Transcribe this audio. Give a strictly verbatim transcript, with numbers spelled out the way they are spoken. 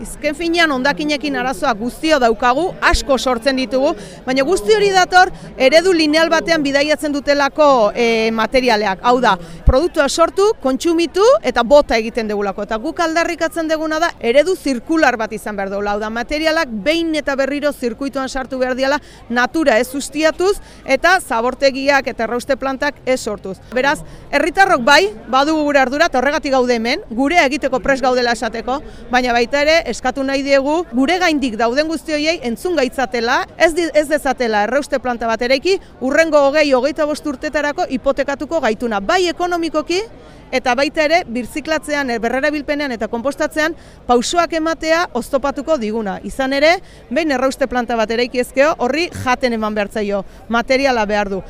Azken finean hondakinekin arazoak guztio daukagu, asko sortzen ditugu, baina guzti hori dator eredu lineal batean bidaiatzen dutelako e, materialeak. Hau da, produktua sortu, kontsumitu eta bota egiten dugulako. Eta guk aldarrikatzen duguna da eredu zirkular bat izan behar dugula. Hau da, materialak behin eta berriro zirkuituan sartu behar diala, natura ez ustiatuz eta zabortegiak eta errauste plantak ez sortuz. Beraz, herritarrok bai, badugu gure ardura, eta horregatik gaude hemen, gure egiteko prest gaudela esateko, baina baita ere, eskatu nahi diegu, gure gaindik dauden guzti horiei entzun gaitzatela, ez, ez dezatela errauste planta bat eraiki, urrengo hogei, hogeita bost urtetarako hipotekatuko gaituna, bai ekonomikoki, eta baita ere, birziklatzean, berrerabilpenean eta konpostatzean, pausoak ematea oztopatuko diguna. Izan ere, behin errauste planta bat eraiki ezkeo, horri jaten eman behar zaio, materiala behar du.